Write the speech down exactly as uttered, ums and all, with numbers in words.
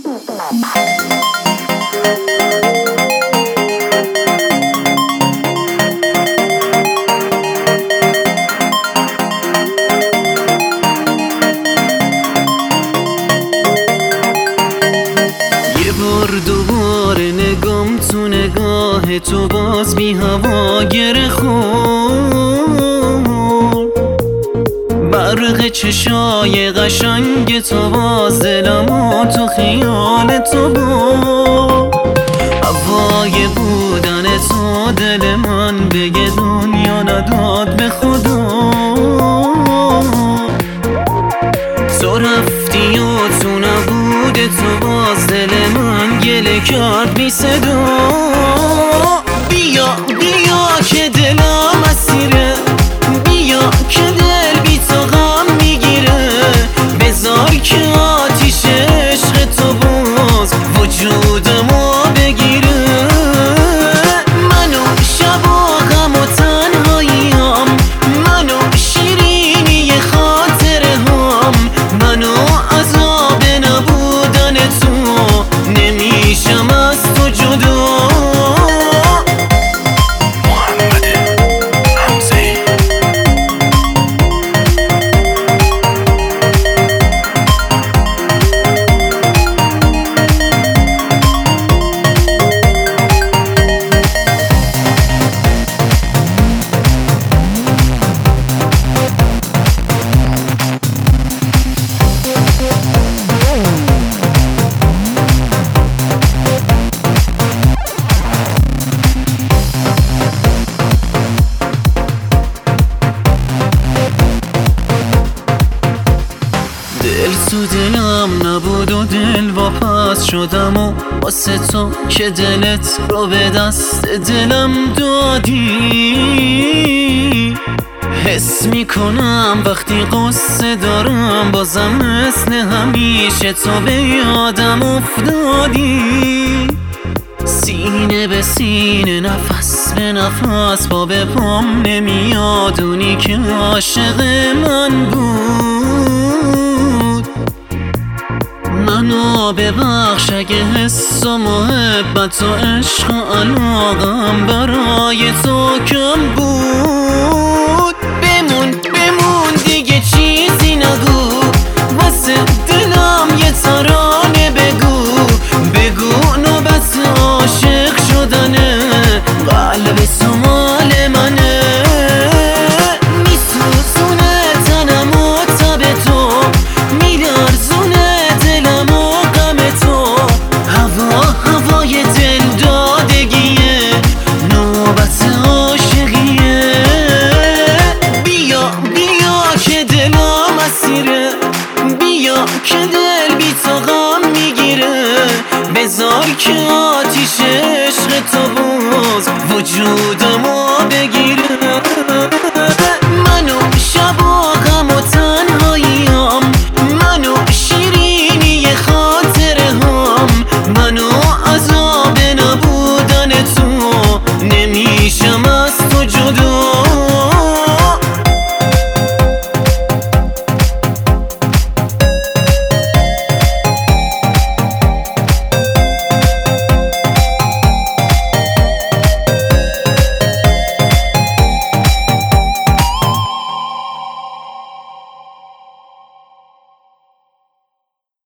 دوباره نگام تو نگاه تو باز بی هوا گره خورد، برق چشای قشنگ تو باز دلمو تو خیال تو بود. هوای بودن تو دل من بگه دنیا نداد به خدا. تو رفتی و تو نبود تو باز دل من گله کرد بی صدا. بیا بیا که دلم اسیره، بیا که دل بی تو غم میگیره. بذار که آتیش عشق تو باز وجودمو بگیره. منو شب و غم و تنهاییم، منو شیرینی خاطره هم، منو عذاب نبودن تو نمیشم از تو جدا. دل تو دلم نبود و دل واپس شدم و واسه تو که دلت رو به دست دلم دادی. حس میکنم وقتی قصه دارم بازم مثل همیشه تو به یادم افتادی. سینه به سینه نفس به نفس پا به پام نمیاد اونی که عاشق من بود. منو ببخش اگه حس و محبت و عشق و علاقم برای تو کم بود. بمون بمون دیگه چیزی نگو، واسه دلم یه ترانه بگو. بگو نوبت عاشق شدنه، قلب تو مال منه. میسوزونه تنم و تب تو، میلرزونه دلم و غم تو. هوا هوای دل دادگیه، نوبت عاشقیه. بیا بیا که دلم اسیره، بیا که دلم